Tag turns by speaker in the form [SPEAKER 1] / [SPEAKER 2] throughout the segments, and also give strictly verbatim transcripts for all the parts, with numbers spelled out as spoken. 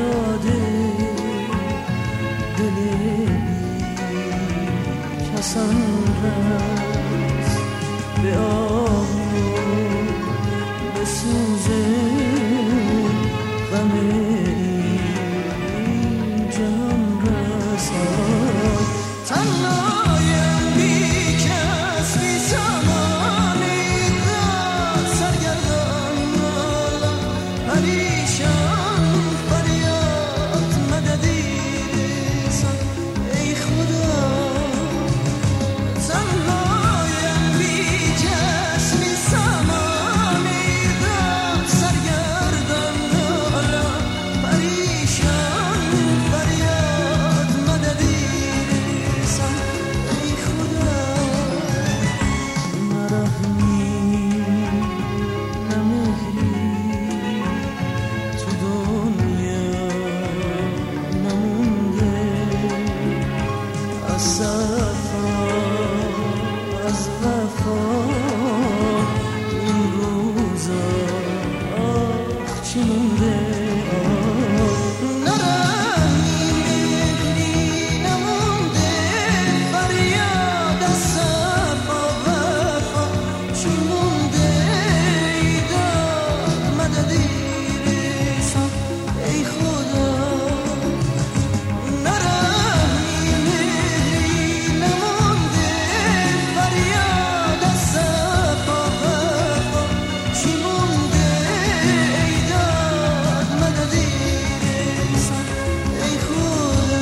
[SPEAKER 1] داده دل بی کسان رست به آب به سوز غم این جهان رسان. تنهایم بی کس بی سامانی را سرگردان پریشان فریاد مددی رسان ای خدا. تنهایم بی کس بی سامانی را سرگردان پریشان فریاد مددی رسان ای خدا. نرحمی نمهری تو دنیا نمونده از صفا از وفا این روزا آخ چی مونده. نرحمی مهری نمونده فریاد از صفا وفا چی مونده. ای داد مددی رسان ای خدا. نرحمی مهری نمونده فریاد از صفا وفا چی مونده. ای داد مددی رسان ای خدا.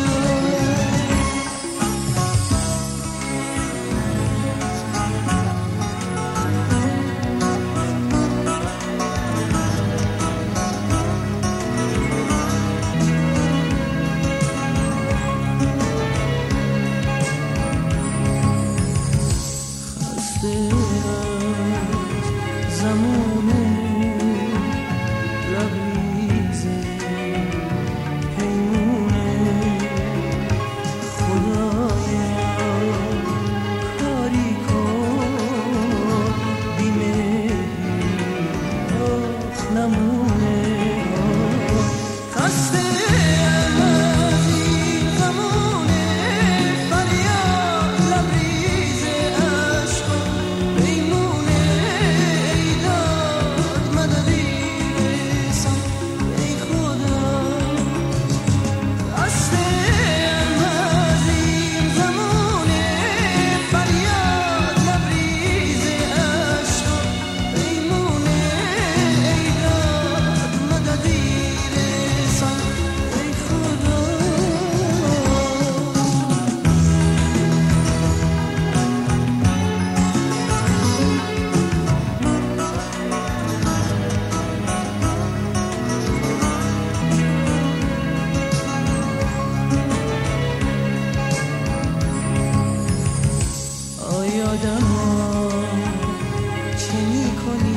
[SPEAKER 1] خسته از زمان لبریز پیمونه خدایا کاری کن بیمهری آخ نمونه. خسته از این زمونه فریاد لبریز عشق و پیمونه. ای داد مددی رسان ای خدا. خسته از این زمونه فریاد لبریز عشق و پیمونه. ای داد مددی رسان ای خدا. آیا آدم ها چه می کنی